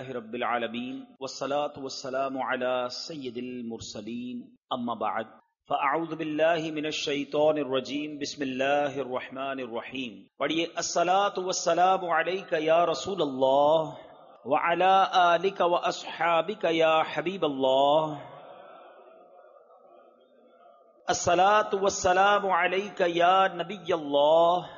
لله رب العالمين والصلاة والسلام على سيد المرسلين أما بعد فأعوذ بالله من الشيطان الرجيم بسم الله الرحمن الرحيم پڑھیے الصلاة والسلام عليك يا رسول الله وعلى آلك وأصحابك يا حبيب الله الصلاة والسلام عليك يا نبي الله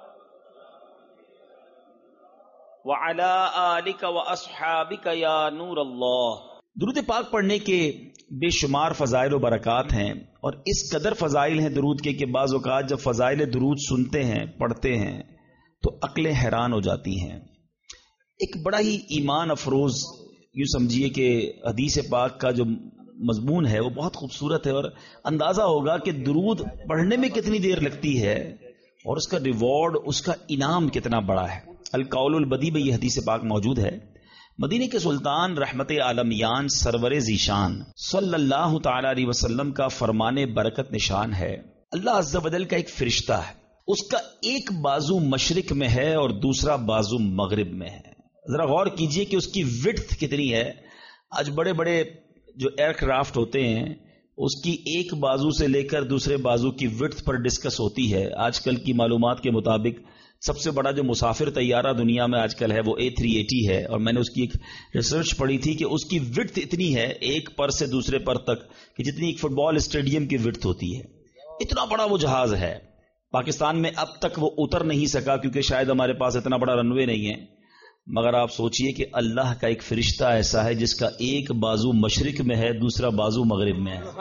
وَعَلَىٰ آلِكَ وَأَصْحَابِكَ يَا نُورَ اللَّهِ۔ درود پاک پڑھنے کے بے شمار فضائل و برکات ہیں، اور اس قدر فضائل ہیں درود کے کہ بعض اوقات جب فضائل درود سنتے ہیں پڑھتے ہیں تو عقلیں حیران ہو جاتی ہیں۔ ایک بڑا ہی ایمان افروز یوں سمجھیے کہ حدیث پاک کا جو مضمون ہے وہ بہت خوبصورت ہے، اور اندازہ ہوگا کہ درود پڑھنے میں کتنی دیر لگتی ہے اور اس کا ریوارڈ، اس کا انعام کتنا بڑا ہے۔ القول البدی میں یہ حدیث پاک موجود ہے۔ مدینے کے سلطان رحمت عالمیان سرور ذیشان صلی اللہ تعالی علیہ وسلم کا فرمان برکت نشان ہے، اللہ عز و جل کا ایک فرشتہ ہے، اس کا ایک بازو مشرق میں ہے اور دوسرا بازو مغرب میں ہے۔ ذرا غور کیجئے کہ اس کی وڈتھ کتنی ہے۔ آج بڑے بڑے جو ایئر کرافٹ ہوتے ہیں اس کی ایک بازو سے لے کر دوسرے بازو کی وڈتھ پر ڈسکس ہوتی ہے۔ آج کل کی معلومات کے مطابق سب سے بڑا جو مسافر طیارہ دنیا میں آج کل ہے وہ A380 ہے، اور میں نے اس کی ایک ریسرچ پڑھی تھی کہ اس کی وڈتھ اتنی ہے ایک پر سے دوسرے پر تک کہ جتنی ایک فٹ بال اسٹیڈیم کی وڈتھ ہوتی ہے۔ اتنا بڑا وہ جہاز ہے۔ پاکستان میں اب تک وہ اتر نہیں سکا کیونکہ شاید ہمارے پاس اتنا بڑا رن وے نہیں ہے، مگر آپ سوچئے کہ اللہ کا ایک فرشتہ ایسا ہے جس کا ایک بازو مشرق میں ہے دوسرا بازو مغرب میں ہے۔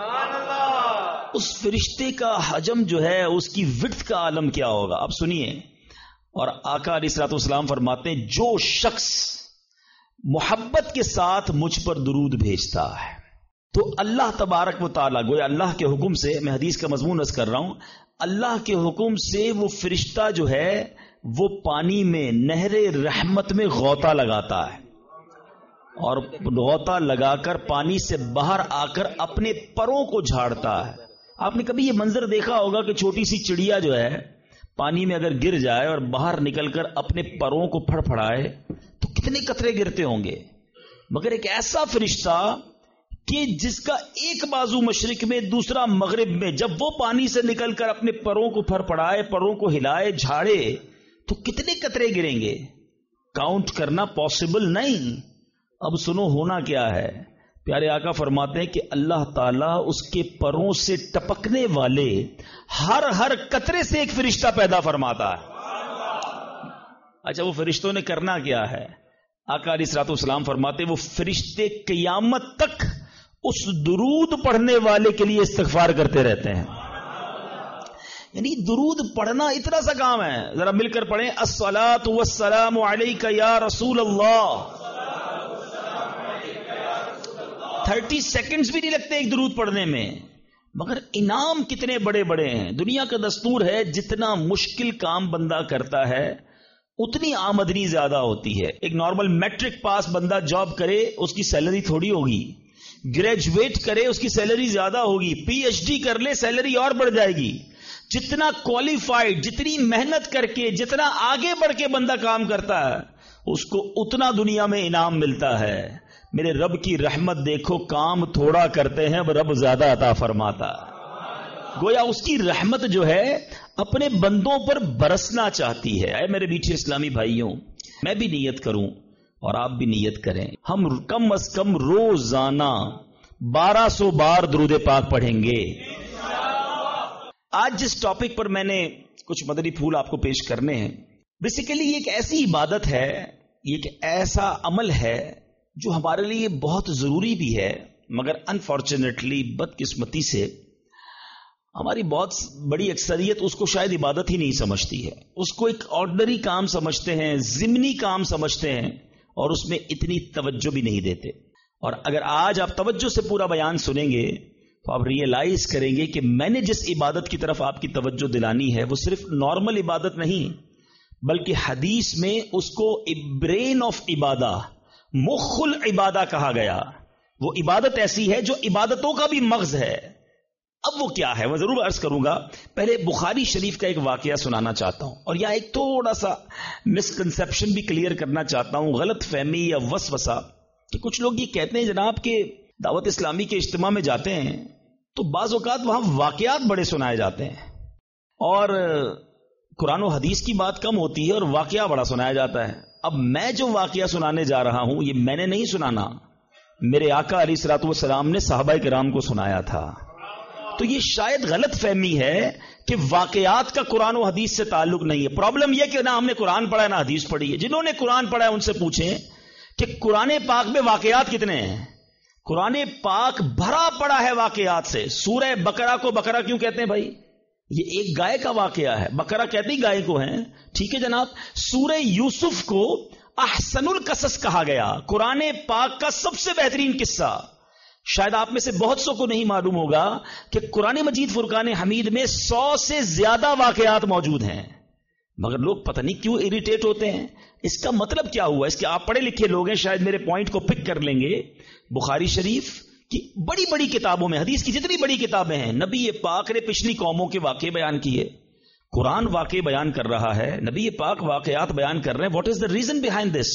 اس فرشتے کا حجم جو ہے، اس کی وڈتھ کا عالم کیا ہوگا، آپ سنیے۔ اور آقا علیہ الصلوۃ والسلام فرماتے ہیں جو شخص محبت کے ساتھ مجھ پر درود بھیجتا ہے تو اللہ تبارک و تعالیٰ، گویا اللہ کے حکم سے، میں حدیث کا مضمون عرض کر رہا ہوں، اللہ کے حکم سے وہ فرشتہ جو ہے وہ پانی میں نہر رحمت میں غوطہ لگاتا ہے، اور غوطہ لگا کر پانی سے باہر آ کر اپنے پروں کو جھاڑتا ہے۔ آپ نے کبھی یہ منظر دیکھا ہوگا کہ چھوٹی سی چڑیا جو ہے پانی میں اگر گر جائے اور باہر نکل کر اپنے پروں کو پھڑ پھڑائے تو کتنے قطرے گرتے ہوں گے، مگر ایک ایسا فرشتہ کہ جس کا ایک بازو مشرق میں دوسرا مغرب میں، جب وہ پانی سے نکل کر اپنے پروں کو پھڑ پھڑائے، پروں کو ہلائے، جھاڑے تو کتنے قطرے گریں گے، کاؤنٹ کرنا پاسبل نہیں۔ اب سنو ہونا کیا ہے۔ پیارے آقا فرماتے ہیں کہ اللہ تعالیٰ اس کے پروں سے ٹپکنے والے ہر قطرے سے ایک فرشتہ پیدا فرماتا ہے۔ اچھا، وہ فرشتوں نے کرنا کیا ہے؟ آقا علیہ الصلوۃ والسلام فرماتے ہیں وہ فرشتے قیامت تک اس درود پڑھنے والے کے لیے استغفار کرتے رہتے ہیں۔ یعنی درود پڑھنا اتنا سا کام ہے، ذرا مل کر پڑھیں، الصلاۃ والسلام علیک یا رسول اللہ۔ 30 سیکنڈز بھی نہیں لگتے ایک درود پڑھنے میں، مگر انعام کتنے بڑے بڑے ہیں۔ دنیا کا دستور ہے جتنا مشکل کام بندہ کرتا ہے اتنی آمدنی زیادہ ہوتی ہے۔ ایک نارمل میٹرک پاس بندہ جاب کرے اس کی سیلری تھوڑی ہوگی، گریجویٹ کرے اس کی سیلری زیادہ ہوگی، PhD کر لے سیلری اور بڑھ جائے گی۔ جتنا کوالیفائڈ، جتنی محنت کر کے، جتنا آگے بڑھ کے بندہ کام کرتا ہے اس کو اتنا دنیا میں انعام ملتا ہے۔ میرے رب کی رحمت دیکھو، کام تھوڑا کرتے ہیں رب زیادہ عطا فرماتا ہے۔ گویا اس کی رحمت جو ہے اپنے بندوں پر برسنا چاہتی ہے۔ اے میرے میٹھے اسلامی بھائیوں، میں بھی نیت کروں اور آپ بھی نیت کریں، ہم کم از کم روزانہ 1200 بار درود پاک پڑھیں گے۔ آج جس ٹاپک پر میں نے کچھ مدنی پھول آپ کو پیش کرنے ہیں، بیسیکلی یہ ایک ایسی عبادت ہے، یہ ایک ایسا عمل ہے جو ہمارے لیے بہت ضروری بھی ہے، مگر انفارچونیٹلی، بدقسمتی سے ہماری بہت بڑی اکثریت اس کو شاید عبادت ہی نہیں سمجھتی ہے، اس کو ایک آرڈنری کام سمجھتے ہیں، ضمنی کام سمجھتے ہیں، اور اس میں اتنی توجہ بھی نہیں دیتے۔ اور اگر آج آپ توجہ سے پورا بیان سنیں گے تو آپ ریئلائز کریں گے کہ میں نے جس عبادت کی طرف آپ کی توجہ دلانی ہے وہ صرف نارمل عبادت نہیں، بلکہ حدیث میں اس کو برین آف عبادہ، مخ العبادہ کہا گیا۔ وہ عبادت ایسی ہے جو عبادتوں کا بھی مغز ہے، اب وہ کیا ہے وہ ضرور عرض کروں گا. پہلے بخاری شریف کا ایک واقعہ سنانا چاہتا ہوں اور یا ایک تھوڑا سا مسکنسپشن بھی کلیئر کرنا چاہتا ہوں, غلط فہمی یا وسوسہ, کہ کچھ لوگ یہ کہتے ہیں جناب کہ دعوت اسلامی کے اجتماع میں جاتے ہیں تو بعض اوقات وہاں واقعات بڑے سنائے جاتے ہیں اور قرآن و حدیث کی بات کم ہوتی ہے اور واقعہ بڑا سنایا جاتا ہے. اب میں جو واقعہ سنانے جا رہا ہوں یہ میں نے نہیں سنانا, میرے آقا علیہ الصلوۃ والسلام نے صحابہ کرام کو سنایا تھا. تو یہ شاید غلط فہمی ہے کہ واقعات کا قرآن و حدیث سے تعلق نہیں ہے. پرابلم یہ کہ نہ ہم نے قرآن پڑھا ہے نہ حدیث پڑھی ہے. جنہوں نے قرآن پڑھا ہے ان سے پوچھیں کہ قرآن پاک میں واقعات کتنے ہیں. قرآن پاک بھرا پڑا ہے واقعات سے. سورہ بقرہ کو بقرہ کیوں کہتے ہیں بھائی؟ یہ ایک گائے کا واقعہ ہے. بقرہ کہتے ہی گائے کو ہیں, ٹھیک ہے جناب. سورہ یوسف کو احسن القصص کہا گیا, قرآن پاک کا سب سے بہترین قصہ. شاید آپ میں سے بہت سو کو نہیں معلوم ہوگا کہ قرآن مجید فرقان حمید میں 100 سے زیادہ واقعات موجود ہیں, مگر لوگ پتہ نہیں کیوں اریٹیٹ ہوتے ہیں. اس کا مطلب کیا ہوا؟ اس کے آپ پڑھے لکھے لوگ ہیں, شاید میرے پوائنٹ کو پک کر لیں گے. بخاری شریف کی بڑی بڑی کتابوں میں, حدیث کی جتنی بڑی کتابیں ہیں, نبی پاک نے پچھلی قوموں کے واقعے بیان کیے. قرآن واقعے بیان کر رہا ہے, نبی پاک واقعات بیان کر رہے ہیں. What is the reason behind this?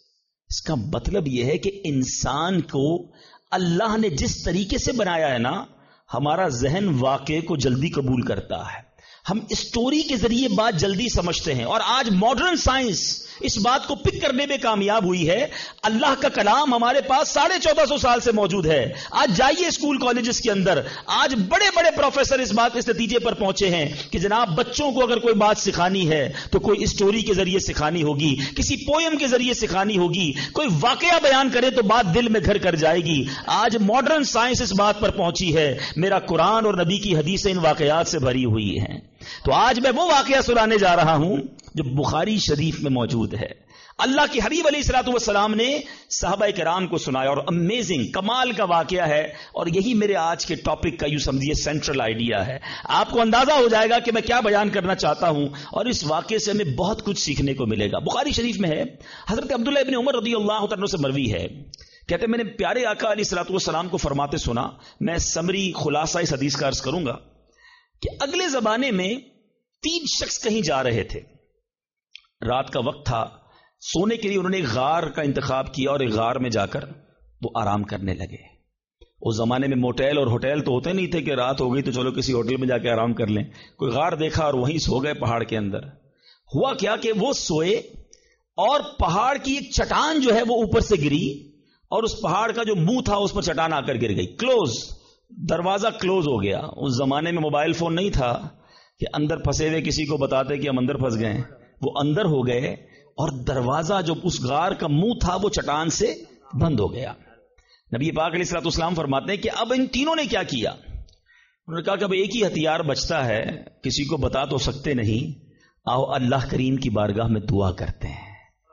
اس کا مطلب یہ ہے کہ انسان کو اللہ نے جس طریقے سے بنایا ہے نا, ہمارا ذہن واقعے کو جلدی قبول کرتا ہے. ہم اسٹوری کے ذریعے بات جلدی سمجھتے ہیں اور آج ماڈرن سائنس اس بات کو پک کرنے میں کامیاب ہوئی ہے. اللہ کا کلام ہمارے پاس 1450 سال سے موجود ہے. آج جائیے اسکول کالجز کے اندر, آج بڑے بڑے پروفیسر اس نتیجے پر پہنچے ہیں کہ جناب بچوں کو اگر کوئی بات سکھانی ہے تو کوئی اسٹوری کے ذریعے سکھانی ہوگی, کسی پوئم کے ذریعے سکھانی ہوگی, کوئی واقعہ بیان کرے تو بات دل میں گھر کر جائے گی. آج ماڈرن سائنس اس بات پر پہنچی ہے. میرا قرآن اور نبی کی حدیثیں ان واقعات سے بھری ہوئی ہیں. تو آج میں وہ واقعہ سنانے جا رہا ہوں جو بخاری شریف میں موجود ہے. اللہ کے حبیب علیہ الصلوۃ والسلام نے صحابہ کرام کو سنایا اور امیزنگ کمال کا واقعہ ہے. اور یہی میرے آج کے ٹاپک کا یوں سمجھیے سینٹرل آئیڈیا ہے. آپ کو اندازہ ہو جائے گا کہ میں کیا بیان کرنا چاہتا ہوں اور اس واقعے سے ہمیں بہت کچھ سیکھنے کو ملے گا. بخاری شریف میں ہے, حضرت عبداللہ ابن عمر رضی اللہ عنہ سے مروی ہے, کہتے میں نے پیارے آقا علیہ الصلوۃ والسلام کو فرماتے سنا. میں سمری خلاصہ اس حدیث کا عرض کروں گا کہ اگلے زمانے میں 3 شخص کہیں جا رہے تھے. رات کا وقت تھا, سونے کے لیے انہوں نے ایک غار کا انتخاب کیا اور ایک غار میں جا کر وہ آرام کرنے لگے. اس زمانے میں موٹیل اور ہوٹل تو ہوتے نہیں تھے کہ رات ہو گئی تو چلو کسی ہوٹل میں جا کے آرام کر لیں. کوئی غار دیکھا اور وہیں سو گئے پہاڑ کے اندر. ہوا کیا کہ وہ سوئے اور پہاڑ کی ایک چٹان جو ہے وہ اوپر سے گری اور اس پہاڑ کا جو منہ تھا اس پر چٹان آ کر گر گئی. کلوز, دروازہ کلوز ہو گیا. اس زمانے میں موبائل فون نہیں تھا کہ اندر پھنسے ہوئے کسی کو بتاتے کہ ہم اندر پھنس گئے. وہ اندر ہو گئے اور دروازہ جو اس غار کا منہ تھا وہ چٹان سے بند ہو گیا. نبی پاک علیہ الصلوۃ والسلام فرماتے ہیں کہ اب ان تینوں نے کیا کیا؟ انہوں نے کہا کہ اب ایک ہی ہتھیار بچتا ہے, کسی کو بتا تو سکتے نہیں, آؤ اللہ کریم کی بارگاہ میں دعا کرتے ہیں.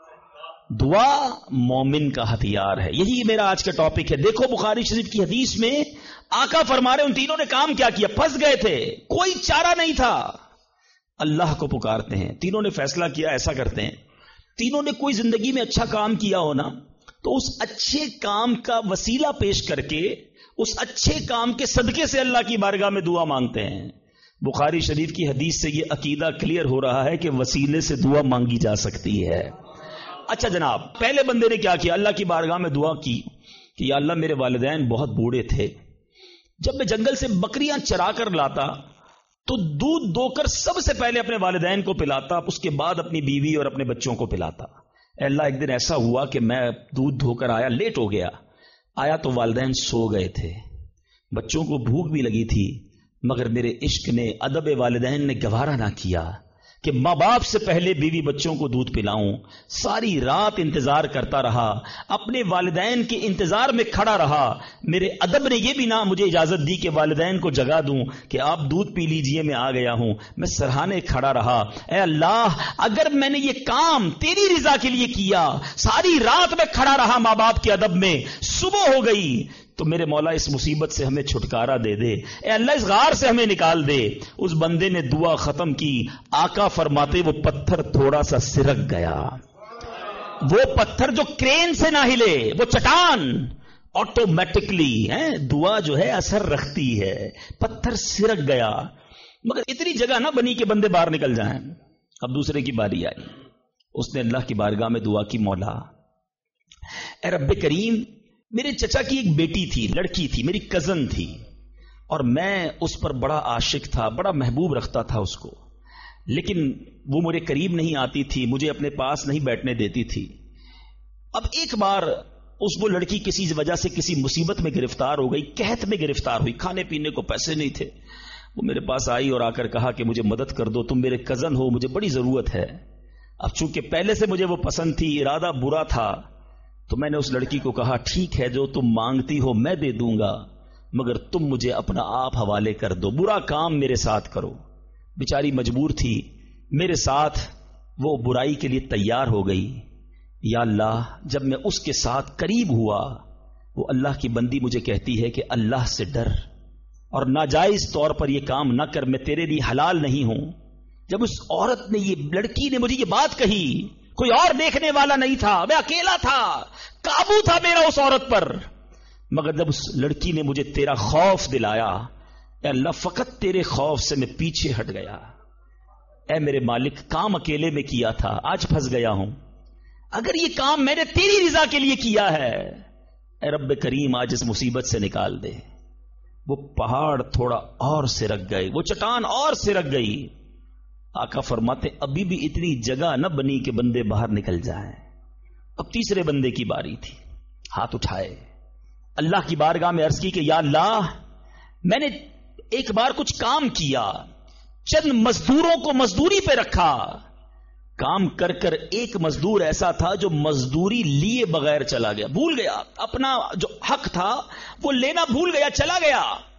دعا مومن کا ہتھیار ہے. یہی میرا آج کا ٹاپک ہے. دیکھو بخاری شریف کی حدیث میں آقا فرما رہے ان تینوں نے کام کیا کیا. پھنس گئے تھے, کوئی چارہ نہیں تھا, اللہ کو پکارتے ہیں. تینوں نے فیصلہ کیا ایسا کرتے ہیں. تینوں نے کوئی زندگی میں اچھا کام کیا ہونا تو اس اچھے کام کا وسیلہ پیش کر کے اس اچھے کام کے صدقے سے اللہ کی بارگاہ میں دعا مانگتے ہیں. بخاری شریف کی حدیث سے یہ عقیدہ کلیئر ہو رہا ہے کہ وسیلے سے دعا مانگی جا سکتی ہے. اچھا جناب, پہلے بندے نے کیا کیا؟ اللہ کی بارگاہ میں دعا کی کہ یا اللہ میرے والدین بہت بوڑھے تھے, جب میں جنگل سے بکریاں چرا کر لاتا تو دودھ دو کر سب سے پہلے اپنے والدین کو پلاتا, اس کے بعد اپنی بیوی اور اپنے بچوں کو پلاتا. اے اللہ ایک دن ایسا ہوا کہ میں دودھ دھو کر آیا, لیٹ ہو گیا, آیا تو والدین سو گئے تھے, بچوں کو بھوک بھی لگی تھی, مگر میرے عشق نے, ادب والدین نے گوارا نہ کیا کہ ماں باپ سے پہلے بیوی بچوں کو دودھ پلاؤں. ساری رات انتظار کرتا رہا, اپنے والدین کے انتظار میں کھڑا رہا. میرے ادب نے یہ بھی نہ مجھے اجازت دی کہ والدین کو جگا دوں کہ آپ دودھ پی لیجئے, میں آ گیا ہوں. میں سرہانے کھڑا رہا, اے اللہ اگر میں نے یہ کام تیری رضا کے لیے کیا, ساری رات میں کھڑا رہا ماں باپ کے ادب میں, صبح ہو گئی تو میرے مولا اس مصیبت سے ہمیں چھٹکارا دے دے, اے اللہ اس غار سے ہمیں نکال دے. اس بندے نے دعا ختم کی, آقا فرماتے وہ پتھر تھوڑا سا سرک گیا. وہ پتھر جو کرین سے نہ ہلے, وہ چٹان آٹومیٹکلی دعا جو ہے اثر رکھتی ہے. پتھر سرک گیا مگر اتنی جگہ نہ بنی کہ بندے باہر نکل جائیں. اب دوسرے کی باری آئی. اس نے اللہ کی بارگاہ میں دعا کی، مولا اے رب کریم، میرے چچا کی ایک بیٹی تھی، لڑکی تھی، میری کزن تھی، اور میں اس پر بڑا عاشق تھا، بڑا محبوب رکھتا تھا اس کو، لیکن وہ میرے قریب نہیں آتی تھی، مجھے اپنے پاس نہیں بیٹھنے دیتی تھی. اب ایک بار وہ لڑکی کسی وجہ سے کسی مصیبت میں گرفتار ہو گئی، قحط میں گرفتار ہوئی، کھانے پینے کو پیسے نہیں تھے. وہ میرے پاس آئی اور آ کر کہا کہ مجھے مدد کر دو، تم میرے کزن ہو، مجھے بڑی ضرورت ہے. اب چونکہ پہلے سے مجھے وہ پسند تھی، ارادہ برا تھا، تو میں نے اس لڑکی کو کہا ٹھیک ہے، جو تم مانگتی ہو میں دے دوں گا، مگر تم مجھے اپنا آپ حوالے کر دو، برا کام میرے ساتھ کرو. بیچاری مجبور تھی، میرے ساتھ وہ برائی کے لیے تیار ہو گئی. یا اللہ، جب میں اس کے ساتھ قریب ہوا، وہ اللہ کی بندی مجھے کہتی ہے کہ اللہ سے ڈر اور ناجائز طور پر یہ کام نہ کر، میں تیرے لیے حلال نہیں ہوں. جب اس عورت نے، یہ لڑکی نے مجھے یہ بات کہی، کوئی اور دیکھنے والا نہیں تھا، میں اکیلا تھا، قابو تھا میرا اس عورت پر، مگر جب اس لڑکی نے مجھے تیرا خوف دلایا، اے اللہ فقط تیرے خوف سے میں پیچھے ہٹ گیا. اے میرے مالک، کام اکیلے میں کیا تھا، آج پھنس گیا ہوں. اگر یہ کام میں نے تیری رضا کے لیے کیا ہے، اے رب کریم آج اس مصیبت سے نکال دے. وہ پہاڑ تھوڑا اور سرک گئے، وہ چٹان اور سرک گئی. آقا فرماتے ابھی بھی اتنی جگہ نہ بنی کہ بندے باہر نکل جائیں. اب تیسرے بندے کی باری تھی، ہاتھ اٹھائے، اللہ کی بارگاہ میں عرض کی کہ یا اللہ، میں نے ایک بار کچھ کام کیا، چند مزدوروں کو مزدوری پہ رکھا، کام کر کر ایک مزدور ایسا تھا جو مزدوری لیے بغیر چلا گیا، بھول گیا اپنا جو حق تھا وہ لینا، بھول گیا، چلا گیا.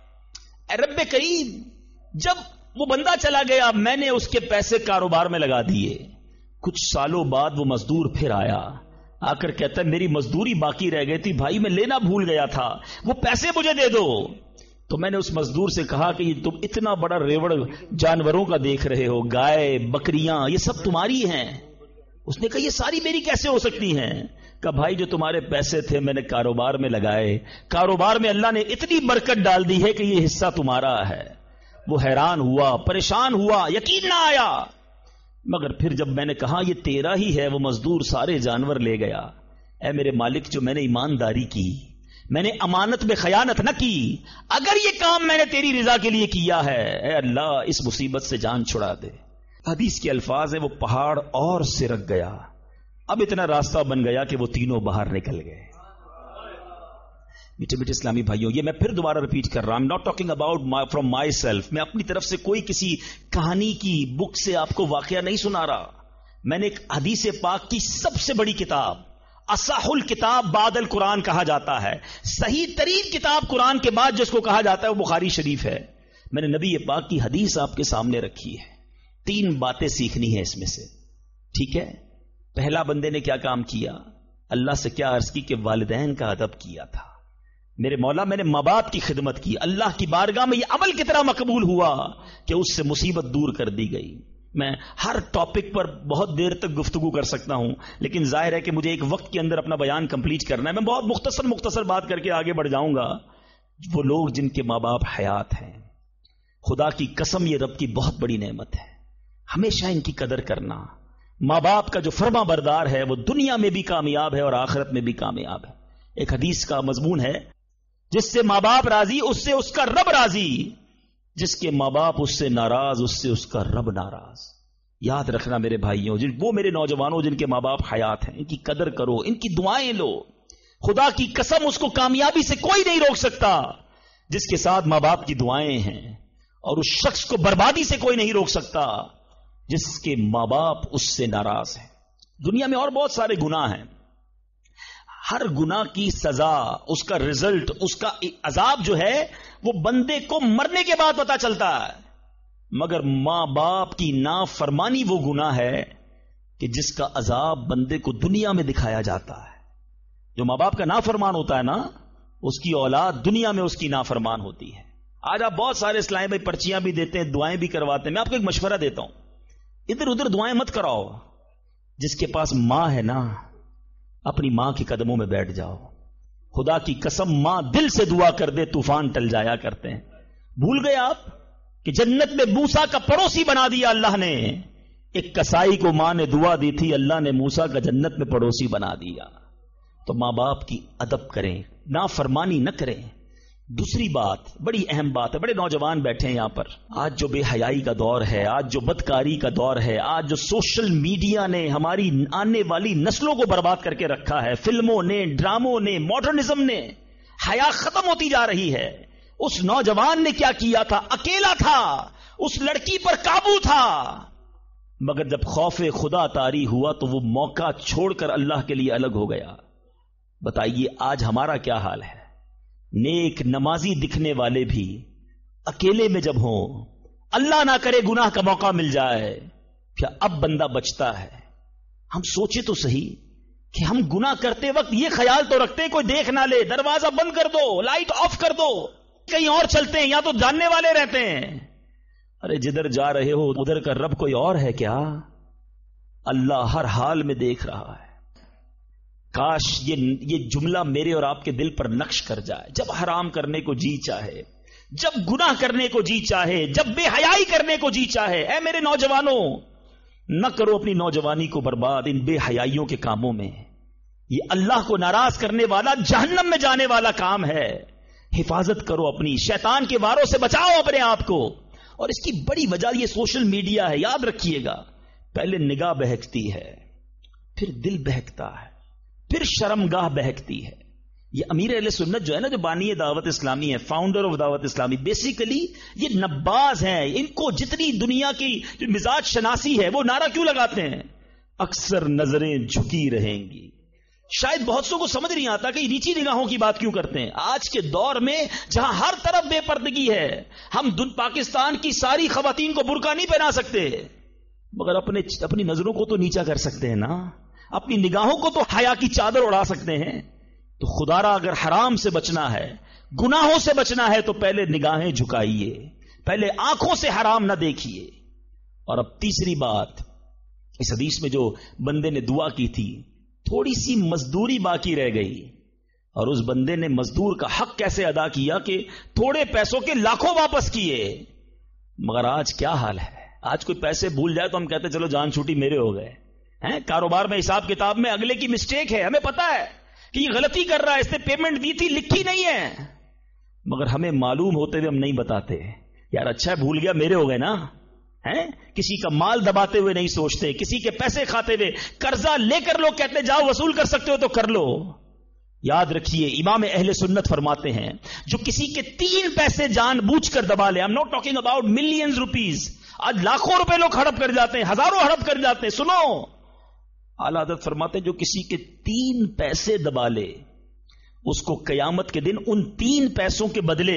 اے رب کریم، جب وہ بندہ چلا گیا، میں نے اس کے پیسے کاروبار میں لگا دیے. کچھ سالوں بعد وہ مزدور پھر آیا، آ کر کہتا ہے میری مزدوری باقی رہ گئی تھی بھائی، میں لینا بھول گیا تھا، وہ پیسے مجھے دے دو. تو میں نے اس مزدور سے کہا کہ یہ تم اتنا بڑا ریوڑ جانوروں کا دیکھ رہے ہو، گائے بکریاں یہ سب تمہاری ہیں. اس نے کہا یہ ساری میری کیسے ہو سکتی ہیں؟ کہا بھائی جو تمہارے پیسے تھے میں نے کاروبار میں لگائے، کاروبار میں اللہ نے اتنی برکت ڈال دی ہے کہ یہ حصہ تمہارا ہے. وہ حیران ہوا، پریشان ہوا، یقین نہ آیا. مگر پھر جب میں نے کہا یہ تیرا ہی ہے، وہ مزدور سارے جانور لے گیا. اے میرے مالک، جو میں نے ایمانداری کی، میں نے امانت میں خیانت نہ کی، اگر یہ کام میں نے تیری رضا کے لیے کیا ہے، اے اللہ اس مصیبت سے جان چھڑا دے. حدیث کے الفاظ ہیں وہ پہاڑ اور سرک گیا. اب اتنا راستہ بن گیا کہ وہ تینوں باہر نکل گئے. میٹھے میٹھے اسلامی بھائیوں، یہ میں پھر دوبارہ ریپیٹ کر رہا ہوں، not talking about from myself. میں اپنی طرف سے کوئی کسی کہانی کی بک سے آپ کو واقعہ نہیں سنا رہا. میں نے ایک حدیث پاک کی سب سے بڑی کتاب، اصح الکتاب بعد القرآن کہا جاتا ہے، صحیح ترین کتاب قرآن کے بعد جس کو کہا جاتا ہے وہ بخاری شریف ہے. میں نے نبی پاک کی حدیث آپ کے سامنے رکھی ہے. 3 باتیں سیکھنی ہے اس میں سے، ٹھیک ہے؟ پہلا بندے نے کیا کام کیا؟ اللہ سے کیا عرض کی کہ والدین کا ادب کیا تھا. میرے مولا میں نے ماں باپ کی خدمت کی، اللہ کی بارگاہ میں یہ عمل کتنا مقبول ہوا کہ اس سے مصیبت دور کر دی گئی. میں ہر ٹاپک پر بہت دیر تک گفتگو کر سکتا ہوں، لیکن ظاہر ہے کہ مجھے ایک وقت کے اندر اپنا بیان کمپلیٹ کرنا ہے. میں بہت مختصر بات کر کے آگے بڑھ جاؤں گا. وہ لوگ جن کے ماں باپ حیات ہیں، خدا کی قسم یہ رب کی بہت بڑی نعمت ہے، ہمیشہ ان کی قدر کرنا. ماں باپ کا جو فرما بردار ہے وہ دنیا میں بھی کامیاب ہے اور آخرت میں بھی کامیاب ہے. ایک حدیث کا مضمون ہے، جس سے ماں باپ راضی اس سے اس کا رب راضی، جس کے ماں باپ اس سے ناراض اس سے اس کا رب ناراض. یاد رکھنا میرے بھائیوں، وہ میرے نوجوانوں جن کے ماں باپ حیات ہیں، ان کی قدر کرو، ان کی دعائیں لو. خدا کی قسم اس کو کامیابی سے کوئی نہیں روک سکتا جس کے ساتھ ماں باپ کی دعائیں ہیں، اور اس شخص کو بربادی سے کوئی نہیں روک سکتا جس کے ماں باپ اس سے ناراض ہیں. دنیا میں اور بہت سارے گناہ ہیں، ہر گناہ کی سزا، اس کا رزلٹ، اس کا عذاب جو ہے وہ بندے کو مرنے کے بعد پتا چلتا ہے. مگر ماں باپ کی نافرمانی وہ گناہ ہے کہ جس کا عذاب بندے کو دنیا میں دکھایا جاتا ہے. جو ماں باپ کا نافرمان ہوتا ہے نا، اس کی اولاد دنیا میں اس کی نافرمان ہوتی ہے. آج آپ بہت سارے اسلام بھائی پرچیاں بھی دیتے ہیں، دعائیں بھی کرواتے ہیں. میں آپ کو ایک مشورہ دیتا ہوں، ادھر ادھر دعائیں مت کراؤ. جس کے پاس ماں ہے نا، اپنی ماں کے قدموں میں بیٹھ جاؤ، خدا کی قسم ماں دل سے دعا کر دے طوفان ٹل جایا کرتے ہیں. بھول گئے آپ کہ جنت میں موسیٰ کا پڑوسی بنا دیا اللہ نے. ایک کسائی کو ماں نے دعا دی تھی, اللہ نے موسیٰ کا جنت میں پڑوسی بنا دیا. تو ماں باپ کی ادب کریں, نافرمانی نہ کریں. دوسری بات, بڑی اہم بات ہے, بڑے نوجوان بیٹھے ہیں یہاں پر. آج جو بے حیائی کا دور ہے, آج جو بدکاری کا دور ہے, آج جو سوشل میڈیا نے ہماری آنے والی نسلوں کو برباد کر کے رکھا ہے, فلموں نے, ڈراموں نے, ماڈرنزم نے, حیا ختم ہوتی جا رہی ہے. اس نوجوان نے کیا کیا تھا؟ اکیلا تھا, اس لڑکی پر قابو تھا, مگر جب خوف خدا طاری ہوا تو وہ موقع چھوڑ کر اللہ کے لیے الگ ہو گیا. بتائیے آج ہمارا کیا حال ہے؟ نیک نمازی دکھنے والے بھی اکیلے میں جب ہوں, اللہ نہ کرے گناہ کا موقع مل جائے, کیا اب بندہ بچتا ہے؟ ہم سوچے تو صحیح کہ ہم گناہ کرتے وقت یہ خیال تو رکھتے کوئی دیکھ نہ لے, دروازہ بند کر دو, لائٹ آف کر دو, کہیں اور چلتے ہیں, یا تو جاننے والے رہتے ہیں. ارے جدھر جا رہے ہو ادھر کا رب کوئی اور ہے کیا؟ اللہ ہر حال میں دیکھ رہا ہے. کاش یہ جملہ میرے اور آپ کے دل پر نقش کر جائے. جب حرام کرنے کو جی چاہے, جب گناہ کرنے کو جی چاہے, جب بے حیائی کرنے کو جی چاہے, اے میرے نوجوانوں, نہ کرو اپنی نوجوانی کو برباد ان بے حیائیوں کے کاموں میں. یہ اللہ کو ناراض کرنے والا, جہنم میں جانے والا کام ہے. حفاظت کرو اپنی, شیطان کے واروں سے بچاؤ اپنے آپ کو. اور اس کی بڑی وجہ یہ سوشل میڈیا ہے. یاد رکھیے گا, پہلے نگاہ بہکتی ہے, پھر دل بہکتا ہے, پھر شرمگاہ بہکتی ہے. یہ امیر اہل سنت جو ہے نا, جو بانی دعوت اسلامی ہے, فاؤنڈر آف دعوت اسلامی, بیسیکلی یہ نباز ہیں. ان کو جتنی دنیا کی جو مزاج شناسی ہے وہ نعرہ کیوں لگاتے ہیں؟ اکثر نظریں جھکی رہیں گی. شاید بہت سو کو سمجھ نہیں آتا کہ نیچی نگاہوں کی بات کیوں کرتے ہیں. آج کے دور میں جہاں ہر طرف بے پردگی ہے, ہم پاکستان کی ساری خواتین کو برقع نہیں پہنا سکتے, مگر اپنی نظروں کو تو نیچا کر سکتے ہیں نا, اپنی نگاہوں کو تو حیا کی چادر اڑا سکتے ہیں. تو خدا را اگر حرام سے بچنا ہے, گناہوں سے بچنا ہے, تو پہلے نگاہیں جھکائیے, پہلے آنکھوں سے حرام نہ دیکھیے. اور اب تیسری بات, اس حدیث میں جو بندے نے دعا کی تھی, تھوڑی سی مزدوری باقی رہ گئی, اور اس بندے نے مزدور کا حق کیسے ادا کیا کہ تھوڑے پیسوں کے لاکھوں واپس کیے. مگر آج کیا حال ہے؟ آج کوئی پیسے بھول جائے تو ہم کہتے چلو جان چھوٹی میرے ہو گئے. کاروبار میں, حساب کتاب میں اگلے کی مسٹیک ہے, ہمیں پتا ہے کہ یہ غلطی کر رہا ہے, اس نے پیمنٹ دی تھی, لکھی نہیں ہے, مگر ہمیں معلوم ہوتے ہوئے ہم نہیں بتاتے. یار اچھا ہے, بھول گیا, میرے ہو گئے نا. کسی کا مال دباتے ہوئے نہیں سوچتے, کسی کے پیسے کھاتے ہوئے. قرضہ لے کر لوگ کہتے جاؤ وصول کر سکتے ہو تو کر لو. یاد رکھیے, امام اہل سنت فرماتے ہیں, جو کسی کے 3 پیسے جان بوجھ کر دبا لے, I'm not talking about millions rupees, آج لاکھوں روپے لوگ ہڑپ کر جاتے ہیں, ہزاروں ہڑپ کر جاتے ہیں. سنو, اعلیٰ حضرت فرماتے ہیں جو کسی کے 3 پیسے دبا لے, اس کو قیامت کے دن ان 3 پیسوں کے بدلے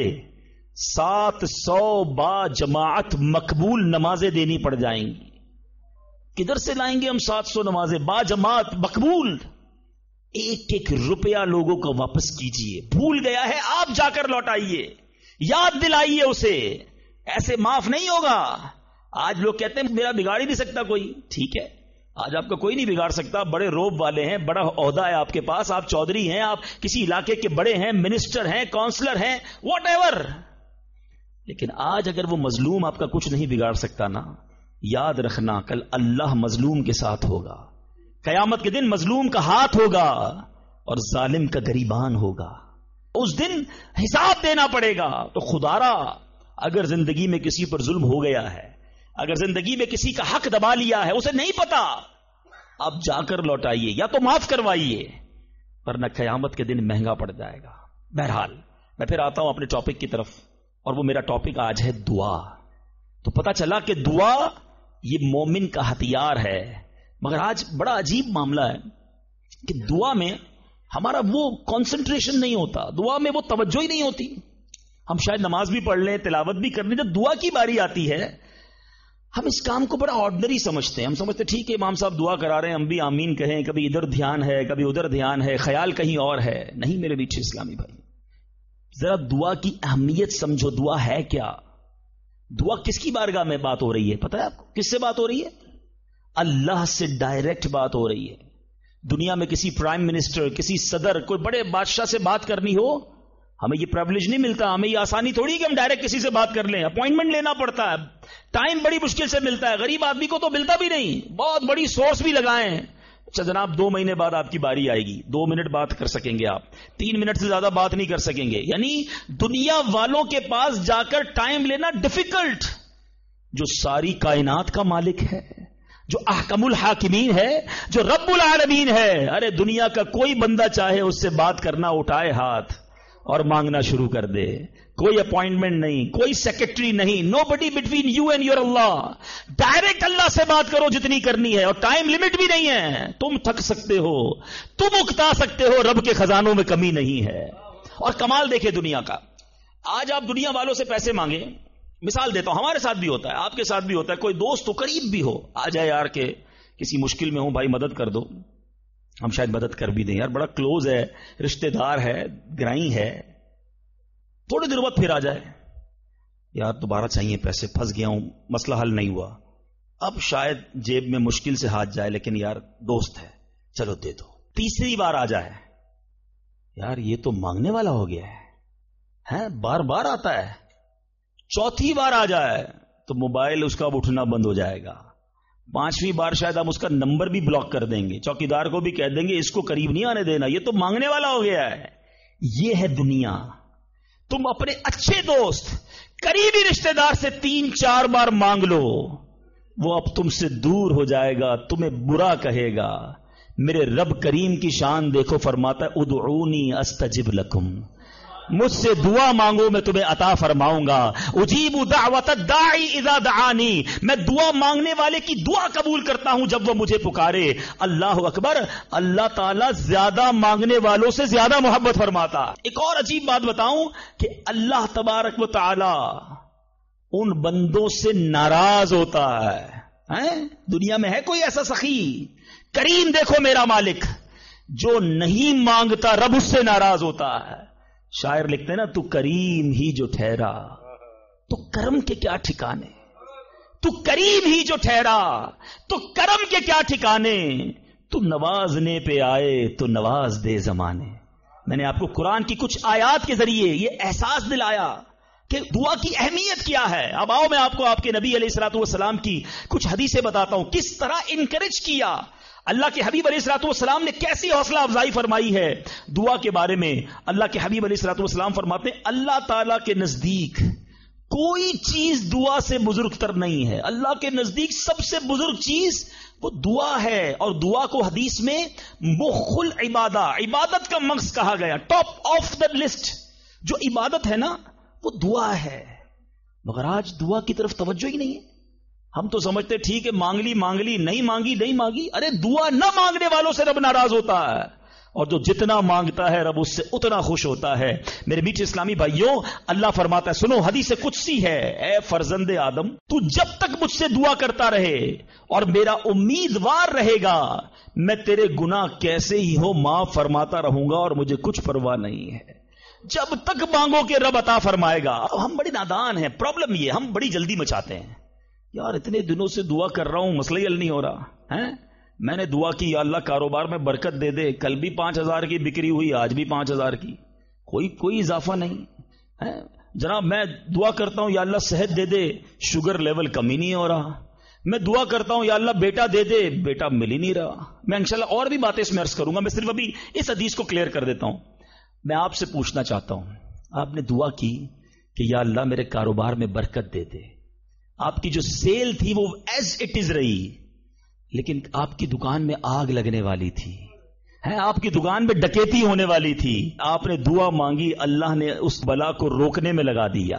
700 با جماعت مقبول نمازیں دینی پڑ جائیں گی. کدھر سے لائیں گے ہم 700 نمازیں با جماعت مقبول؟ ایک ایک روپیہ لوگوں کو واپس کیجئے. بھول گیا ہے, آپ جا کر لوٹائیے, یاد دلائیے اسے, ایسے معاف نہیں ہوگا. آج لوگ کہتے ہیں میرا بگاڑ ہی نہیں سکتا کوئی. ٹھیک ہے, آج آپ کا کوئی نہیں بگاڑ سکتا, بڑے روب والے ہیں, بڑا عہدہ ہے آپ کے پاس, آپ چودھری ہیں, آپ کسی علاقے کے بڑے ہیں, منسٹر ہیں, کونسلر ہیں, واٹ ایور. لیکن آج اگر وہ مظلوم آپ کا کچھ نہیں بگاڑ سکتا نا, یاد رکھنا کل اللہ مظلوم کے ساتھ ہوگا. قیامت کے دن مظلوم کا ہاتھ ہوگا اور ظالم کا گریبان ہوگا. اس دن حساب دینا پڑے گا. تو خدا را اگر زندگی میں کسی پر ظلم ہو گیا ہے, اگر زندگی میں کسی کا حق دبا لیا ہے, اسے نہیں پتا, اب جا کر لوٹائیے یا تو معاف کروائیے, ورنہ قیامت کے دن مہنگا پڑ جائے گا. بہرحال میں پھر آتا ہوں اپنے ٹاپک کی طرف, اور وہ میرا ٹاپک آج ہے دعا. تو پتا چلا کہ دعا یہ مومن کا ہتھیار ہے. مگر آج بڑا عجیب معاملہ ہے کہ دعا میں ہمارا وہ کنسنٹریشن نہیں ہوتا, دعا میں وہ توجہ ہی نہیں ہوتی. ہم شاید نماز بھی پڑھ لیں, تلاوت بھی کر لیں, جب دعا کی باری آتی ہے ہم اس کام کو بڑا آرڈنری سمجھتے ہیں. ہم سمجھتے ٹھیک ہے امام صاحب دعا کرا رہے ہیں, ہم بھی آمین کہیں, کبھی ادھر دھیان ہے, کبھی ادھر دھیان ہے, خیال کہیں اور ہے. نہیں میرے میٹھے اسلامی بھائی, ذرا دعا کی اہمیت سمجھو. دعا ہے کیا؟ دعا کس کی بارگاہ میں بات ہو رہی ہے؟ پتہ ہے آپ کو کس سے بات ہو رہی ہے؟ اللہ سے ڈائریکٹ بات ہو رہی ہے. دنیا میں کسی پرائم منسٹر، کسی صدر، کوئی بڑے بادشاہ سے بات کرنی ہو، ہمیں یہ پریویلیج نہیں ملتا، ہمیں یہ آسانی تھوڑی کہ ہم ڈائریکٹ کسی سے بات کر لیں، اپوائنٹمنٹ لینا پڑتا ہے، ٹائم بڑی مشکل سے ملتا ہے، غریب آدمی کو تو ملتا بھی نہیں، بہت بڑی سورس بھی لگائیں۔ اچھا جناب 2 مہینے بعد آپ کی باری آئے گی، 2 منٹ بات کر سکیں گے آپ، 3 منٹ سے زیادہ بات نہیں کر سکیں گے، یعنی دنیا والوں کے پاس جا کر ٹائم لینا ڈیفیکلٹ۔ جو ساری کائنات کا مالک ہے، جو احکم الحاکمین ہے، جو رب العالمین ہے، ارے دنیا کا کوئی بندہ چاہے اس سے بات کرنا اٹھائے ہاتھ اور مانگنا شروع کر دے، کوئی اپوائنٹمنٹ نہیں، کوئی سیکرٹری نہیں، nobody between you and your اللہ، ڈائریکٹ اللہ سے بات کرو جتنی کرنی ہے، اور ٹائم لمٹ بھی نہیں ہے، تم تھک سکتے ہو، تم اکتا سکتے ہو، رب کے خزانوں میں کمی نہیں ہے۔ اور کمال دیکھے دنیا کا، آج آپ دنیا والوں سے پیسے مانگیں، مثال دیتا ہوں، ہمارے ساتھ بھی ہوتا ہے، آپ کے ساتھ بھی ہوتا ہے، کوئی دوست ہو قریب بھی ہو، آ جائے یار کہ کسی مشکل میں ہوں بھائی مدد کر دو، ہم شاید مدد کر بھی دیں، یار بڑا کلوز ہے، رشتہ دار ہے، گرائی ہے، تھوڑے دیر بعد پھر آ جائے، یار دوبارہ چاہیے پیسے، پھنس گیا ہوں، مسئلہ حل نہیں ہوا، اب شاید جیب میں مشکل سے ہاتھ جائے، لیکن یار دوست ہے چلو دے دو، تیسری بار آ جائے، یار یہ تو مانگنے والا ہو گیا ہے، بار بار آتا ہے، چوتھی بار آ جائے تو موبائل اس کا اب اٹھنا بند ہو جائے گا، 5ویں بار شاید ہم اس کا نمبر بھی بلاک کر دیں گے، چوکیدار کو بھی کہہ دیں گے اس کو قریب نہیں آنے دینا، یہ تو مانگنے والا ہو گیا ہے۔ یہ ہے دنیا۔ تم اپنے اچھے دوست، قریبی رشتہ دار سے 3-4 بار مانگ لو، وہ اب تم سے دور ہو جائے گا، تمہیں برا کہے گا۔ میرے رب کریم کی شان دیکھو، فرماتا ہے ادعونی استجب لکم، مجھ سے دعا مانگو میں تمہیں عطا فرماؤں گا۔ اجیب دعوت الداعی اذا دعانی، میں دعا مانگنے والے کی دعا قبول کرتا ہوں جب وہ مجھے پکارے۔ اللہ اکبر، اللہ تعالیٰ زیادہ مانگنے والوں سے زیادہ محبت فرماتا۔ ایک اور عجیب بات بتاؤں کہ اللہ تبارک و تعالی ان بندوں سے ناراض ہوتا ہے۔ دنیا میں ہے کوئی ایسا سخی؟ کریم دیکھو میرا مالک، جو نہیں مانگتا رب اس سے ناراض ہوتا ہے۔ شاعر لکھتے ہیں نا، تو کریم ہی جو ٹھہرا تو کرم کے کیا ٹھکانے، تو کریم ہی جو ٹھہرا تو کرم کے کیا ٹھکانے، تو نوازنے پہ آئے تو نواز دے زمانے۔ میں نے آپ کو قرآن کی کچھ آیات کے ذریعے یہ احساس دلایا کہ دعا کی اہمیت کیا ہے۔ اب آؤ میں آپ کو آپ کے نبی علیہ الصلوۃ والسلام کی کچھ حدیثیں بتاتا ہوں، کس طرح انکریج کیا اللہ کے حبیب علیہ الصلوۃ والسلام نے، کیسی حوصلہ افزائی فرمائی ہے دعا کے بارے میں۔ اللہ کے حبیب علیہ الصلوۃ والسلام فرماتے ہیں اللہ تعالیٰ کے نزدیک کوئی چیز دعا سے بزرگ تر نہیں ہے۔ اللہ کے نزدیک سب سے بزرگ چیز وہ دعا ہے، اور دعا کو حدیث میں مخ العبادہ، عبادت کا مغز کہا گیا، ٹاپ آف دا لسٹ۔ جو عبادت ہے نا وہ دعا ہے، مگر آج دعا کی طرف توجہ ہی نہیں ہے۔ ہم تو سمجھتے ٹھیک ہے مانگ لی نہیں مانگی نہیں مانگی، ارے دعا نہ مانگنے والوں سے رب ناراض ہوتا ہے، اور جو جتنا مانگتا ہے رب اس سے اتنا خوش ہوتا ہے۔ میرے میٹھے اسلامی بھائیوں، اللہ فرماتا ہے، سنو حدیث قدسی ہے، اے فرزند آدم تو جب تک مجھ سے دعا کرتا رہے اور میرا امیدوار رہے گا، میں تیرے گناہ کیسے ہی ہو معاف فرماتا رہوں گا، اور مجھے کچھ پرواہ نہیں ہے۔ جب تک مانگو کہ رب عطا فرمائے گا۔ ہم بڑے نادان ہیں، پرابلم یہ ہم بڑی جلدی مچاتے ہیں، یار اتنے دنوں سے دعا کر رہا ہوں مسئلہ حل نہیں ہو رہا ہے، میں نے دعا کی یا اللہ کاروبار میں برکت دے دے، کل بھی 5,000 کی بکری ہوئی، آج بھی 5,000 کی، کوئی اضافہ نہیں ہے۔ جناب میں دعا کرتا ہوں یا اللہ صحت دے دے، شوگر لیول کم ہی نہیں ہو رہا۔ میں دعا کرتا ہوں یا اللہ بیٹا دے دے، بیٹا مل ہی نہیں رہا۔ میں انشاءاللہ اور بھی باتیں اس میں عرض کروں گا، میں صرف ابھی اس حدیث کو کلیئر کر دیتا ہوں۔ میں آپ سے پوچھنا چاہتا ہوں، آپ نے دعا کی کہ یا اللہ میرے کاروبار میں برکت دے دے، آپ کی جو سیل تھی وہ ایز اٹ از رہی، لیکن آپ کی دکان میں آگ لگنے والی تھی، آپ کی دکان میں ڈکیتی ہونے والی تھی، آپ نے دعا مانگی، اللہ نے اس بلا کو روکنے میں لگا دیا۔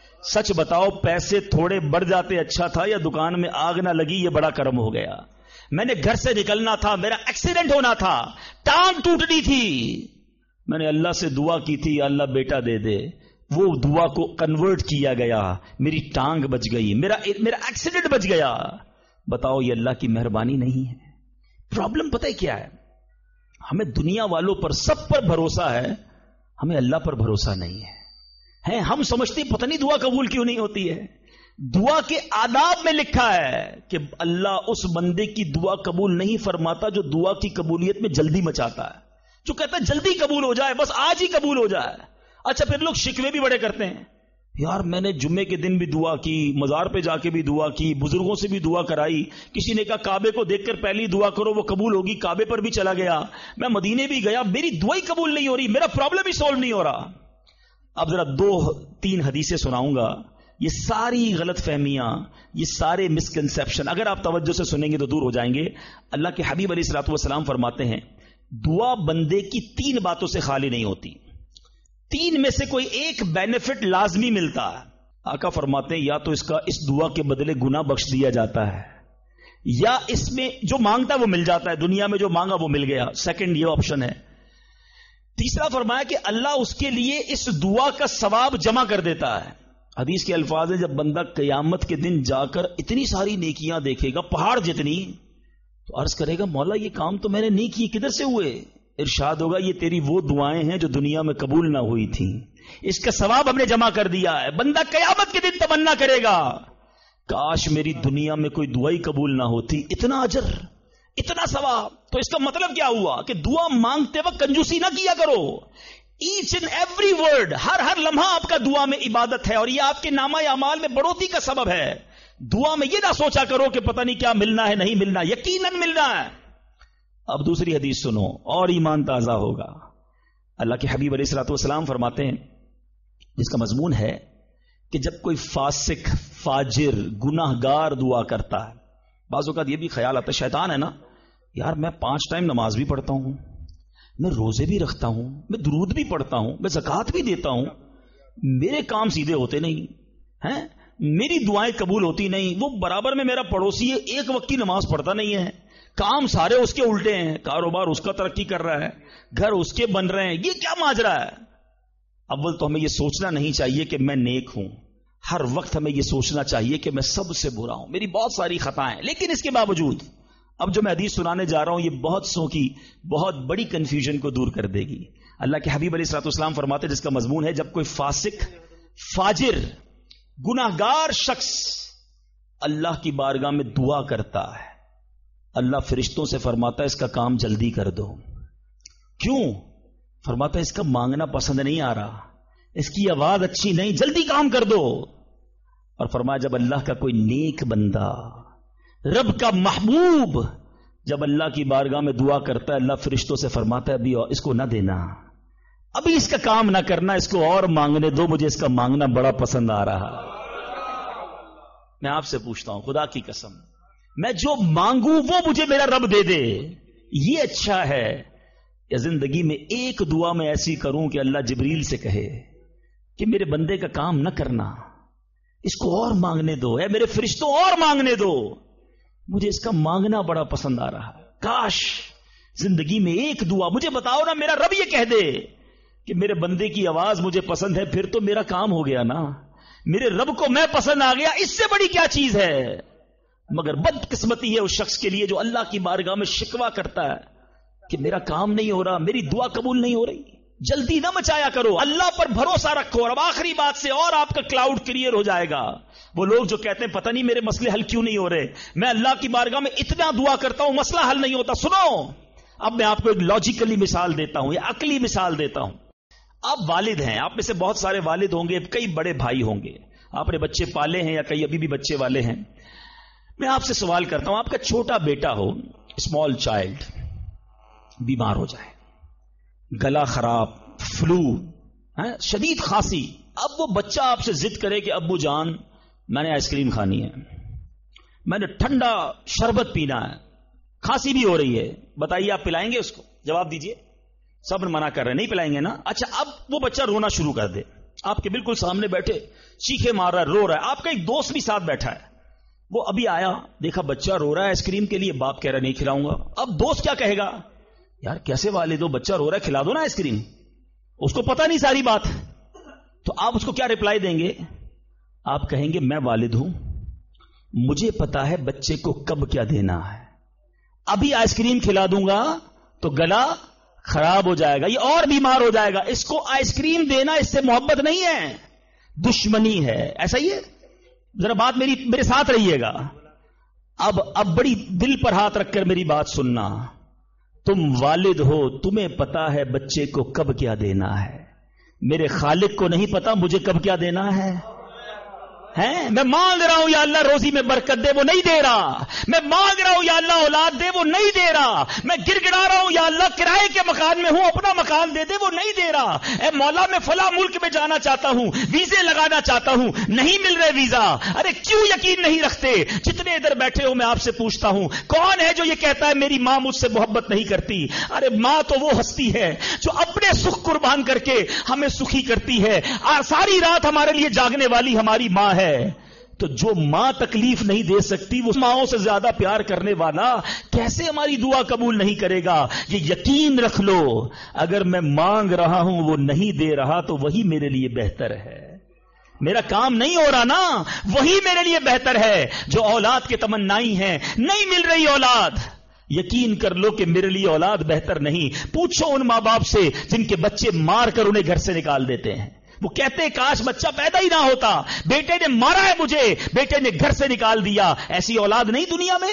سچ بتاؤ پیسے تھوڑے بڑھ جاتے اچھا تھا، یا دکان میں آگ نہ لگی یہ بڑا کرم ہو گیا؟ میں نے گھر سے نکلنا تھا، میرا ایکسیڈنٹ ہونا تھا، ٹانگ ٹوٹنی تھی، میں نے اللہ سے دعا کی تھی یا اللہ بیٹا دے دے، وہ دعا کو کنورٹ کیا گیا، میری ٹانگ بچ گئی، میرا ایکسیڈنٹ بچ گیا۔ بتاؤ یہ اللہ کی مہربانی نہیں ہے؟ پرابلم پتہ ہے کیا ہے؟ ہمیں دنیا والوں پر سب پر بھروسہ ہے، ہمیں اللہ پر بھروسہ نہیں ہے۔ ہم سمجھتے پتہ نہیں دعا قبول کیوں نہیں ہوتی ہے۔ دعا کے آداب میں لکھا ہے کہ اللہ اس بندے کی دعا قبول نہیں فرماتا جو دعا کی قبولیت میں جلدی مچاتا ہے، جو کہتا ہے جلدی قبول ہو جائے، بس آج ہی قبول ہو جائے۔ اچھا پھر لوگ شکوے بھی بڑے کرتے ہیں، یار میں نے جمعے کے دن بھی دعا کی، مزار پہ جا کے بھی دعا کی، بزرگوں سے بھی دعا کرائی، کسی نے کہا کعبے کو دیکھ کر پہلی دعا کرو وہ قبول ہوگی، کعبے پر بھی چلا گیا، میں مدینے بھی گیا، میری دعا ہی قبول نہیں ہو رہی، میرا پرابلم ہی سولو نہیں ہو رہا۔ اب ذرا 2-3 حدیثیں سناؤں گا، یہ ساری غلط فہمیاں، یہ سارے مسکنسیپشن اگر آپ توجہ سے سنیں گے تو دور ہو جائیں گے۔ اللہ کے حبیب علیہ الصلوۃ والسلام فرماتے ہیں دعا بندے کی 3 باتوں سے خالی نہیں ہوتی، 3 میں سے کوئی ایک بینیفٹ لازمی ملتا ہے۔ آقا فرماتے ہیں یا تو اس دعا کے بدلے گناہ بخش دیا جاتا ہے، یا اس میں جو مانگتا ہے وہ مل جاتا ہے، دنیا میں جو مانگا وہ مل گیا، سیکنڈ یہ آپشن ہے۔ تیسرا فرمایا کہ اللہ اس کے لیے اس دعا کا ثواب جمع کر دیتا ہے۔ حدیث کے الفاظ ہیں جب بندہ قیامت کے دن جا کر اتنی ساری نیکیاں دیکھے گا، پہاڑ جتنی، تو عرض کرے گا مولا یہ کام تو میں نے نہیں کی، کدھر سے ہوئے؟ ارشاد ہوگا یہ تیری وہ دعائیں ہیں جو دنیا میں قبول نہ ہوئی تھیں، اس کا ثواب ہم نے جمع کر دیا ہے۔ بندہ قیامت کے دن تمنا کرے گا کاش میری دنیا میں کوئی دعا ہی قبول نہ ہوتی، اتنا اجر، اتنا ثواب۔ تو اس کا مطلب کیا ہوا کہ دعا مانگتے وقت کنجوسی نہ کیا کرو، ایچ اینڈ ایوری ورڈ، ہر لمحہ آپ کا دعا میں عبادت ہے، اور یہ آپ کے نامہ اعمال میں بڑھوتری کا سبب ہے۔ دعا میں یہ نہ سوچا کرو کہ پتہ نہیں کیا ملنا ہے نہیں ملنا، یقیناً ملنا ہے۔ اب دوسری حدیث سنو اور ایمان تازہ ہوگا۔ اللہ کے حبیب علیہ الصلوۃ والسلام فرماتے ہیں جس کا مضمون ہے کہ جب کوئی فاسق، فاجر، گناہ گار دعا کرتا ہے، بعض اوقات یہ بھی خیال آتا ہے شیطان ہے نا، یار میں 5 ٹائم نماز بھی پڑھتا ہوں، میں روزے بھی رکھتا ہوں، میں درود بھی پڑھتا ہوں، میں زکوٰۃ بھی دیتا ہوں، میرے کام سیدھے ہوتے نہیں ہیں، میری دعائیں قبول ہوتی نہیں، وہ برابر میں میرا پڑوسی ہے، ایک وقت کی نماز پڑھتا نہیں ہے، کام سارے اس کے الٹے ہیں، کاروبار اس کا ترقی کر رہا ہے، گھر اس کے بن رہے ہیں، یہ کیا ماجرا ہے؟ اول تو ہمیں یہ سوچنا نہیں چاہیے کہ میں نیک ہوں، ہر وقت ہمیں یہ سوچنا چاہیے کہ میں سب سے برا ہوں، میری بہت ساری خطائیں، لیکن اس کے باوجود اب جو میں حدیث سنانے جا رہا ہوں یہ بہت سو کی بہت بڑی کنفیوژن کو دور کر دے گی۔ اللہ کے حبیب علیہ الصلوۃ والسلام فرماتے ہیں جس کا مضمون ہے جب کوئی فاسق، فاجر، گناہگار شخص اللہ کی بارگاہ میں دعا کرتا ہے، اللہ فرشتوں سے فرماتا ہے اس کا کام جلدی کر دو۔ کیوں؟ فرماتا ہے اس کا مانگنا پسند نہیں آ رہا، اس کی آواز اچھی نہیں، جلدی کام کر دو۔ اور فرمایا جب اللہ کا کوئی نیک بندہ، رب کا محبوب جب اللہ کی بارگاہ میں دعا کرتا ہے، اللہ فرشتوں سے فرماتا ہے ابھی اس کو نہ دینا، ابھی اس کا کام نہ کرنا، اس کو اور مانگنے دو، مجھے اس کا مانگنا بڑا پسند آ رہا۔ میں آپ سے پوچھتا ہوں خدا کی قسم، میں جو مانگوں وہ مجھے میرا رب دے دے، یہ اچھا ہے یا زندگی میں ایک دعا میں ایسی کروں کہ اللہ جبریل سے کہے کہ میرے بندے کا کام نہ کرنا، اس کو اور مانگنے دو، اے میرے فرشتوں اور مانگنے دو، مجھے اس کا مانگنا بڑا پسند آ رہا ہے۔ کاش زندگی میں ایک دعا، مجھے بتاؤ نا، میرا رب یہ کہہ دے کہ میرے بندے کی آواز مجھے پسند ہے، پھر تو میرا کام ہو گیا نا، میرے رب کو میں پسند آ گیا، اس سے بڑی کیا چیز ہے؟ مگر بدقسمتی ہے اس شخص کے لیے جو اللہ کی بارگاہ میں شکوہ کرتا ہے کہ میرا کام نہیں ہو رہا، میری دعا قبول نہیں ہو رہی۔ جلدی نہ مچایا کرو، اللہ پر بھروسہ رکھو۔ اور اب آخری بات سے اور آپ کا کلاؤڈ کلیئر ہو جائے گا۔ وہ لوگ جو کہتے ہیں پتہ نہیں میرے مسئلے حل کیوں نہیں ہو رہے، میں اللہ کی بارگاہ میں اتنا دعا کرتا ہوں مسئلہ حل نہیں ہوتا۔ سنو، اب میں آپ کو ایک لاجیکلی مثال دیتا ہوں یا عقلی مثال دیتا ہوں۔ آپ والد ہیں، آپ میں سے بہت سارے والد ہوں گے، کئی بڑے بھائی ہوں گے، آپ نے بچے پالے ہیں یا کئی ابھی بھی بچے والے ہیں۔ میں آپ سے سوال کرتا ہوں، آپ کا چھوٹا بیٹا ہو، اسمال چائلڈ، بیمار ہو جائے، گلا خراب، فلو، شدید کھانسی، اب وہ بچہ آپ سے ضد کرے کہ ابو جان میں نے آئس کریم کھانی ہے، میں نے ٹھنڈا شربت پینا ہے، کھانسی بھی ہو رہی ہے، بتائیے آپ پلائیں گے اس کو؟ جواب دیجئے۔ سب منع کر رہے ہیں، نہیں پلائیں گے نا؟ اچھا اب وہ بچہ رونا شروع کر دے، آپ کے بالکل سامنے بیٹھے چیخے مار رہا ہے، رو رہا ہے، آپ کا ایک دوست بھی ساتھ بیٹھا ہے، وہ ابھی آیا، دیکھا بچہ رو رہا ہے آئس کریم کے لیے، باپ کہہ رہا نہیں کھلاؤں گا۔ اب دوست کیا کہے گا؟ یار کیسے والد ہو، بچہ رو رہا ہے کھلا دو نا آئس کریم۔ اس کو پتہ نہیں ساری بات، تو آپ اس کو کیا رپلائی دیں گے؟ آپ کہیں گے میں والد ہوں، مجھے پتا ہے بچے کو کب کیا دینا ہے، ابھی آئس کریم کھلا دوں گا تو گلا خراب ہو جائے گا، یہ اور بیمار ہو جائے گا، اس کو آئس کریم دینا اس سے محبت نہیں ہے، دشمنی ہے۔ ایسا ہی ہے، ذرا بات میرے ساتھ رہیے گا. اب بڑی دل پر ہاتھ رکھ کر میری بات سننا. تم والد ہو, تمہیں پتا ہے بچے کو کب کیا دینا ہے. میرے خالق کو نہیں پتا مجھے کب کیا دینا ہے. میں مانگ رہا ہوں یا اللہ روزی میں برکت دے, وہ نہیں دے رہا. میں مانگ رہا ہوں یا اللہ اولاد دے, وہ نہیں دے رہا. میں گر گڑا رہا ہوں یا اللہ کرائے کے مکان میں ہوں, اپنا مکان دے دے, وہ نہیں دے رہا. اے مولا میں فلاں ملک میں جانا چاہتا ہوں, ویزے لگانا چاہتا ہوں, نہیں مل رہے ویزا. ارے کیوں یقین نہیں رکھتے؟ جتنے ادھر بیٹھے ہو میں آپ سے پوچھتا ہوں, کون ہے جو یہ کہتا ہے میری ماں مجھ سے محبت نہیں کرتی؟ ارے ماں تو وہ ہستی ہے جو اپنے سکھ قربان کر کے ہمیں سخی کرتی ہے. ساری رات ہمارے لیے جاگنے والی ہماری ماں ہے. تو جو ماں تکلیف نہیں دے سکتی, وہ ماؤں سے زیادہ پیار کرنے والا کیسے ہماری دعا قبول نہیں کرے گا؟ یہ یقین رکھ لو, اگر میں مانگ رہا ہوں وہ نہیں دے رہا تو وہی میرے لیے بہتر ہے. میرا کام نہیں ہو رہا نا, وہی میرے لیے بہتر ہے. جو اولاد کے تمنائی ہیں, نہیں مل رہی اولاد, یقین کر لو کہ میرے لیے اولاد بہتر نہیں. پوچھو ان ماں باپ سے جن کے بچے مار کر انہیں گھر سے نکال دیتے ہیں. وہ کہتے ہیں کاش بچہ پیدا ہی نہ ہوتا, بیٹے نے مارا ہے مجھے, بیٹے نے گھر سے نکال دیا. ایسی اولاد نہیں دنیا میں.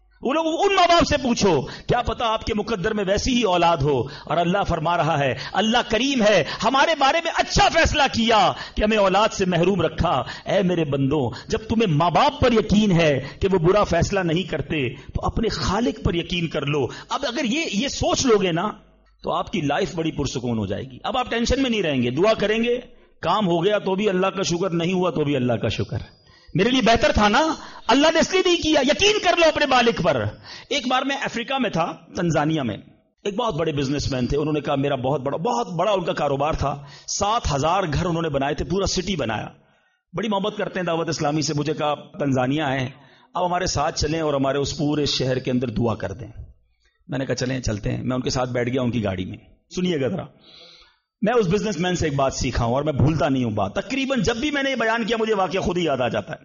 ان ماں باپ سے پوچھو, کیا پتا آپ کے مقدر میں ویسی ہی اولاد ہو. اور اللہ فرما رہا ہے, اللہ کریم ہے, ہمارے بارے میں اچھا فیصلہ کیا کہ ہمیں اولاد سے محروم رکھا. اے میرے بندوں, جب تمہیں ماں باپ پر یقین ہے کہ وہ برا فیصلہ نہیں کرتے, تو اپنے خالق پر یقین کر لو. اب اگر یہ سوچ لو گے نا, تو آپ کی لائف بڑی پرسکون ہو جائے گی. اب آپ ٹینشن میں نہیں رہیں گے. دعا کریں گے, کام ہو گیا تو بھی اللہ کا شکر, نہیں ہوا تو بھی اللہ کا شکر. میرے لیے بہتر تھا نا, اللہ نے اس لیے نہیں کیا. یقین کر لو اپنے مالک پر. ایک بار میں افریقہ میں تھا, تنزانیہ میں. ایک بہت بڑے بزنس مین تھے, انہوں نے کہا میرا بہت بڑا ان کا کاروبار تھا. 7,000 گھر انہوں نے بنائے تھے, پورا سٹی بنایا. بڑی محبت کرتے ہیں دعوت اسلامی سے. مجھے کہا تنزانیہ ہے, اب ہمارے ساتھ چلیں اور ہمارے اس پورے شہر کے اندر دعا کر دیں. میں نے کہا چلیں چلتے ہیں. میں ان کے ساتھ بیٹھ گیا ان کی گاڑی میں. سنیے گا ذرا, میں اس بزنس مین سے ایک بات سیکھا ہوں اور میں بھولتا نہیں ہوں بات. تقریباً جب بھی میں نے یہ بیان کیا مجھے واقعہ خود ہی یاد آ جاتا ہے.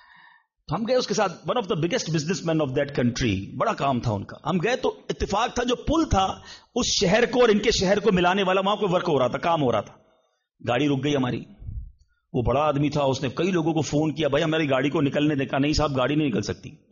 ہم گئے اس کے ساتھ, one of the biggest businessman of that country, بڑا کام تھا ان کا. ہم گئے تو اتفاق تھا جو پل تھا اس شہر کو اور ان کے شہر کو ملانے والا, وہاں کوئی ورک ہو رہا تھا, کام ہو رہا تھا. گاڑی رک گئی ہماری. وہ بڑا آدمی تھا, اس نے کئی لوگوں کو فون کیا, بھائی ہماری گاڑی کو نکلنے دے. کہا نہیں صاحب گاڑی نہیں نکل سکتی.